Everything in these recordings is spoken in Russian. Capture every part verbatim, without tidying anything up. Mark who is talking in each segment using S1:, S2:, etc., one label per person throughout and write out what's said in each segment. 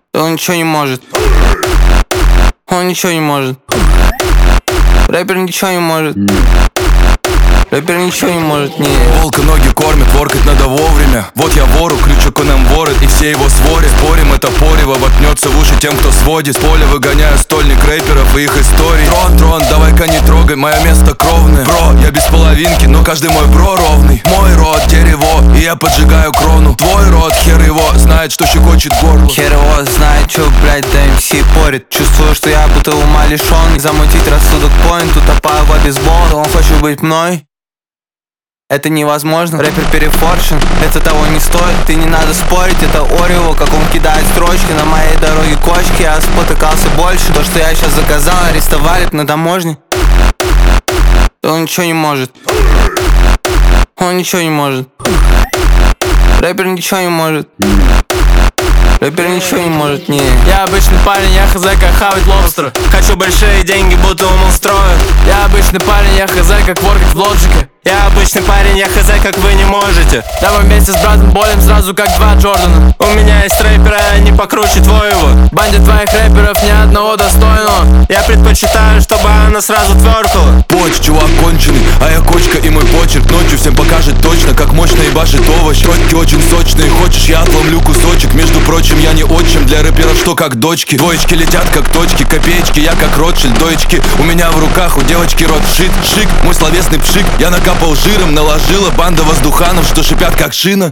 S1: Он ничего не может. Он ничего не может. Рэпер ничего не может. Рэпер ничего не может, не.
S2: Волка ноги кормят, воркать надо вовремя. Вот я вору, крючок он нам ворот, и все его сворят. Спорим, это порево воткнется в уши тем, кто сводит. С поля выгоняю стольник рэперов и их историй. Трон, трон, давай-ка не трогай, мое место кровное. Бро, я без половинки, но каждый мой бро ровный. Мой рот дерево, и я поджигаю крону. Твой рот, хер его, знает, что щекочет горло.
S1: Хер его знает, чё, блядь, да эм си порит. Чувствую, что я будто ума лишён. Замутить рассудок поинт, утопаю в бейсбол. Он хочет быть мной. Это невозможно, рэпер перефорчен, это того не стоит, ты не надо спорить, это Орео, как он кидает строчки на моей дороге кочки, я спотыкался больше, то, что я сейчас заказал, арестовали б на таможне. Он ничего не может. Он ничего не может. Рэпер ничего не может. Рэпер ничего не может, не.
S3: Я обычный парень, я хз как хавать лобстер. Хочу большие деньги, будто умом строю. Я обычный парень, я хз как воркать в лоджике. Я обычный парень, я хз как вы не можете. Да мы вместе с братом болим сразу как два Джордана. У меня есть рэпера, они покруче твоего. Банде твоих рэперов ни одного достойного. Я предпочитаю, чтобы она сразу тверкала.
S2: Поч, чувак конченый, а я кочка и мой почерк ночью всем покажет точно, как мощно ебашит овощ. Щётки очень сочные, хочешь я отломлю кусочек. Между прочим, я не отчим для рэперов, что как дочки. Двоечки летят как точки, копеечки, я как Ротшильд. Доечки у меня в руках, у девочки рот шит. Шик, мой словесный пшик, я накапал жиром, наложила банда воздуханов, что шипят как шина.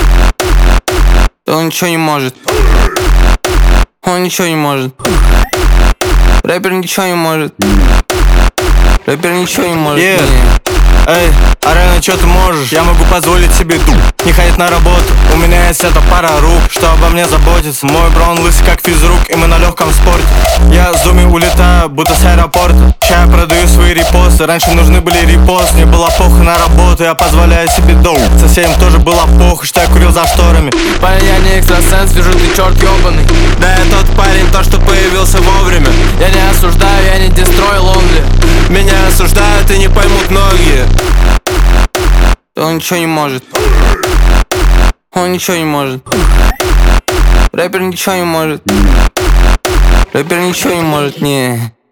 S1: Он ничего не может. Он ничего не может. Рэпер ничего не может. Рэпер ничего не может.
S3: Yeah.
S1: Не.
S3: Эй, Арена, чё ты можешь? Я могу позволить себе ду не ходить на работу. У меня есть эта пара рук, что обо мне заботится. Мой бро, он лысый как физрук, и мы на легком спорте. Я с зуми улетаю, будто с аэропорта. Ща я продаю свои репосты. Раньше нужны были репосты, мне было похуй на работу. Я позволяю себе доу. Соседям тоже было похуй, что я курил за шторами.
S1: Парень, я не экстрасенс, вижу, ты черт ебаный.
S3: Да я тот парень, то, что появился вовремя.
S1: Я не осуждаю, я не дестрой лонли.
S3: Меня осуждают и не поймут многие.
S1: Он ничего не может. Он ничего не может. Рэпер ничего не может. Рэпер ничего не может, не.